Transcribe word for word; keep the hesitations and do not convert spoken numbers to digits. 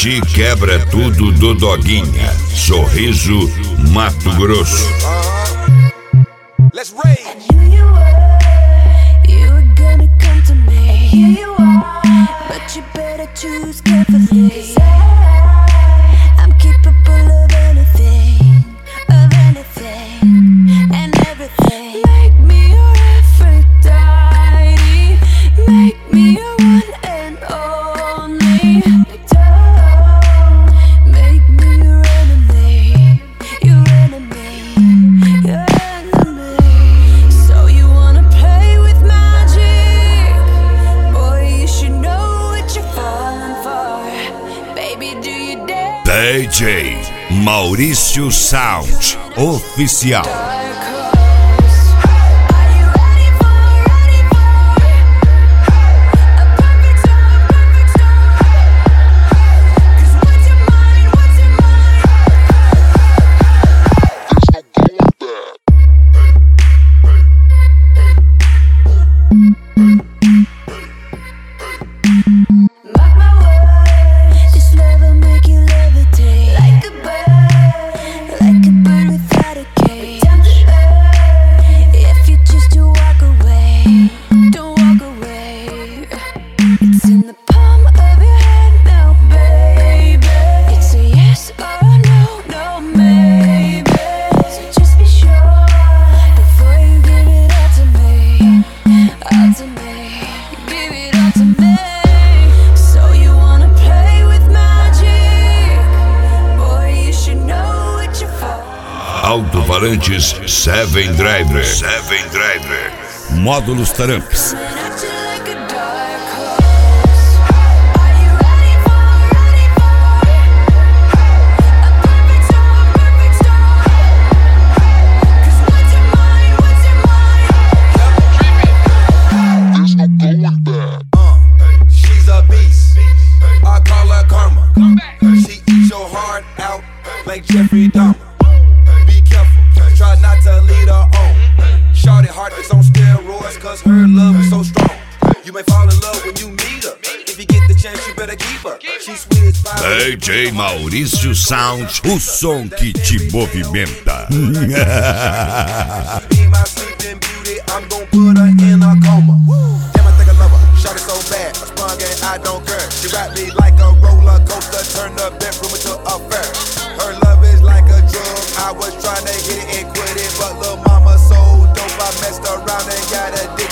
Curte Quebra Tudo do Doguinha. Sorriso, Mato Grosso. Let's rage. I knew you were, you were gonna come to me. And here you are, but you better choose carefully. 'Cause I, I'm capable of anything, of anything, and everything. Make me your Aphrodite, make me your one and only. Don't make me your enemy, your enemy, your enemy. So you wanna play with magic? Boy, you should know what you're falling for. Baby, do you dare? D J Maurício Sound Oficial. Dark horse. Are you ready for, ready for a perfect storm, perfect storm? 'Cause what's your mind, what's your Mark my words, this love will make you levitate like a bird, like a bird without a cage. Down to earth, if you choose to walk away, don't walk away. It's in the palm of your hand now, baby. It's a yes or a no, no maybe. So just be sure before you give it all to me, all to me. Give it all to me. So you wanna play with magic? Boy, you should know what you're for. Alto-falantes Seven Driver. Seven Driver. Módulos Taramps. Coming at you like a dark horse. Are you ready for, ready for a perfect storm, perfect storm? 'Cause what's your mind, what's your mind? Uh, she's a beast. I call her karma. She eats your heart out like Jeffrey Dahmer. Be careful, try not to lead her on. Shorty heart is on steroids, cause her love is so strong. You may fall in love when you meet her. If you get the chance, you better keep her. She's sweet as fire. D J Maurício Sound, o som que te movimenta. Be my sleeping beauty, I'm gon' put her in a coma. Damn, I think I love her. Shot it so bad, I sprung and I don't care. She wrapped me like a roller coaster, turned the bedroom into a fair. Her love is like a drug. I was trying to hit it and quit it, but lil' mama so dope, I messed around and got addicted.